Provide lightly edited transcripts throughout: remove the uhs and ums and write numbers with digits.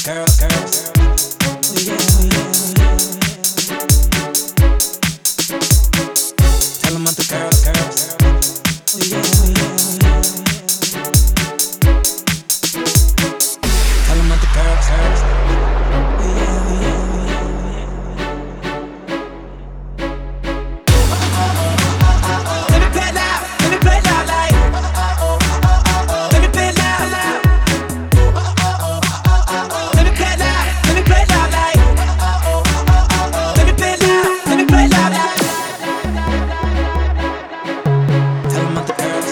girls. Oh yeah, oh yeah, oh yeah. Tell them about the girls. Oh yeah, oh yeah, oh yeah. Tell them about the girls. Oh yeah, oh yeah, oh yeah. Let me play loud, let me play loud like. Let me play loud, loud. Let me play loud, let me play loud like. Let me play loud, let me play loud like. Tell them about the girls.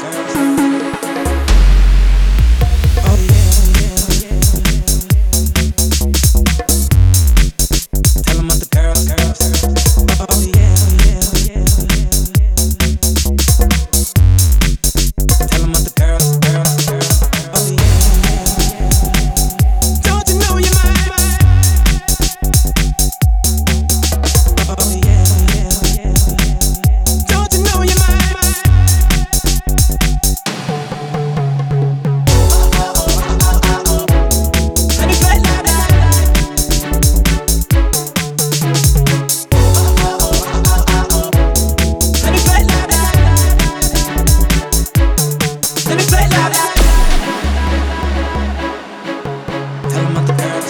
Oh yeah, oh yeah, oh yeah. Tell them about the girls. Oh yeah, oh yeah, oh yeah. Tell them about the girls. Oh yeah, oh yeah, oh yeah. Don't you know you're mine? Oh yeah, oh yeah, oh yeah. Don't you know you're mine? Let me play loud. Let me play loud. Let me play loud. Tell them about the girls.